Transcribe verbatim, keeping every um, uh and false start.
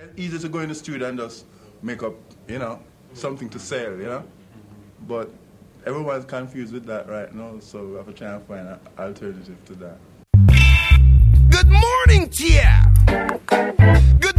easy to go in the studio and just make up, you know, something to sell, you know. But everyone's confused with that right now, so we have to try and find an alternative to that. Good morning, Tia. Good